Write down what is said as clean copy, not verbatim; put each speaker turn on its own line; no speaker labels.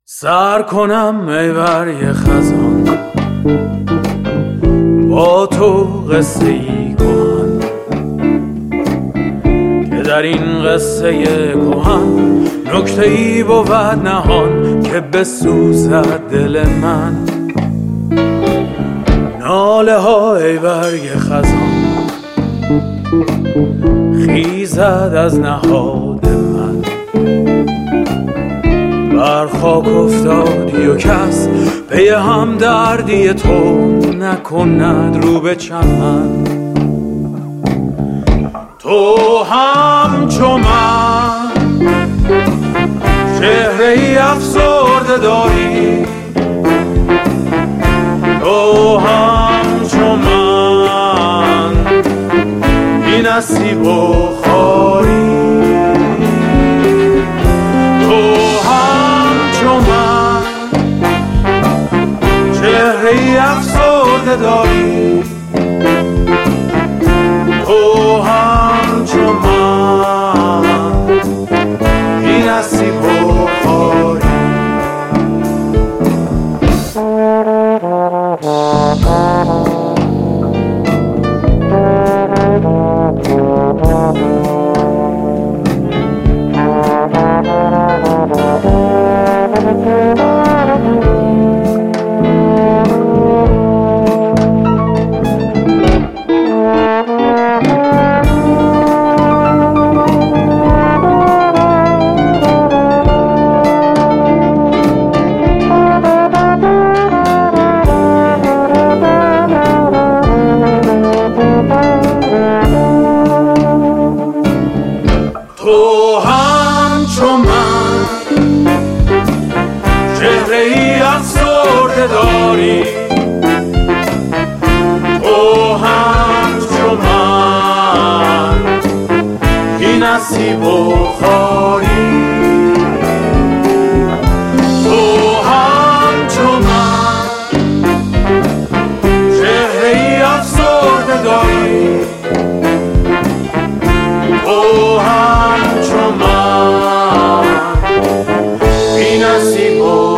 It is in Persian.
سر کنم ای برگ خزان، با تو قصه ای کهن که در این قصه کهن نکته ای بود نهان که بسوزد دل من. ناله ها ای برگ خزان خیزد از نهاد من، بر خاک افتادی و کس پی هم دردی تو نکند رو به چمن. تو همچو من چهره ای افسرده داری، تو همچو من بی نصیب و خواری، افسرده داری، تو همچو من بی نصیب و خواری. تو همچو من چهره ای افسرده داری، تو همچو من بی نصیب و خواری، تو همچو من چهره ای افسرده داری، تو همچو من بی نصیب و